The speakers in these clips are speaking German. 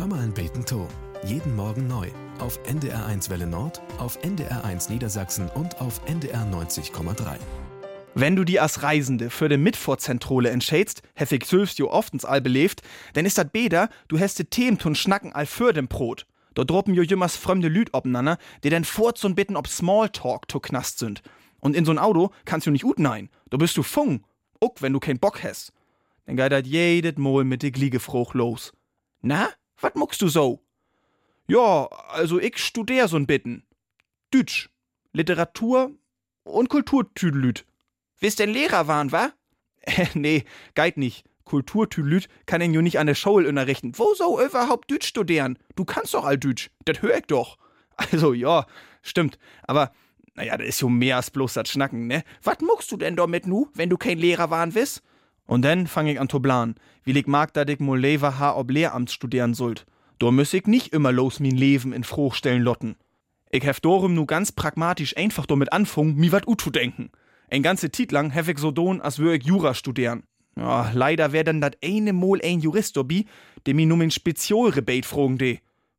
Hör mal ein Beten to. Jeden Morgen neu. Auf NDR1 Welle Nord, auf NDR1 Niedersachsen und auf NDR 90,3. Wenn du die als Reisende für die Mitfahrzentrale entscheidst, heftig sülfst jo oftens all belebt, dann ist dat beder, du hast de Themen tun schnacken all für dem Brot. Da droppen jo jümmers fremde Lüd obeinander, die dann fort und bitten ob Smalltalk to knast sind. Und in so'n Auto kannst du nicht ut nein, da bist du fung, auch wenn du kein Bock hast. Dann geht dat jedet Mal mit de Gliegefruch los. Na, wat muckst du so? Ja, also ich studier so'n bitten. Dütsch, Literatur und Kulturtüdelüt. Wisst denn Lehrer waren, wa? Nee, geit nicht. Kulturtüdelüt kann ihn jo nicht an der Schule unterrichten. Wo so überhaupt Dütsch studieren? Du kannst doch all Dütsch. Das hör ich doch. Also, ja, stimmt. Aber, naja, das ist jo mehr als bloß das Schnacken, ne? Was muckst du denn damit nu, wenn du kein Lehrer waren wiss? Und dann fang ich an zu planen, wie ich mag, dass ich mal lieber ob Lehramt studieren sollt. Da müss ich nicht immer los mein Leben in Fruch stellen lotten. Ich hef dorum nu ganz pragmatisch einfach damit anfangen, mi wat zu denken. Ein ganze Zeit lang hef ich so don, als würd ich Jura studieren. Ja, leider wär dann dat eine Mal ein Jurist dobi, der mi nur min Spezialrebate fragen de.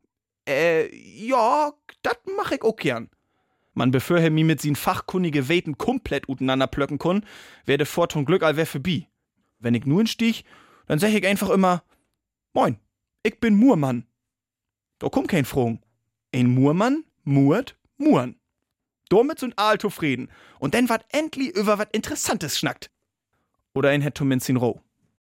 Ja, dat mach ich auch gern. Man bevor mi mit sin fachkundige Weten komplett uteinander plöcken kun, werde fort zum Glück all wer vorbei. Wenn ich nur instich, dann sag ich einfach immer, moin, ich bin Murmann. Da kommt kein Fragen. Ein Murmann, murt, muren. Damit sind all zufrieden. Und dann wat endlich über wat Interessantes schnackt. Oder ein het zumindest in Roh.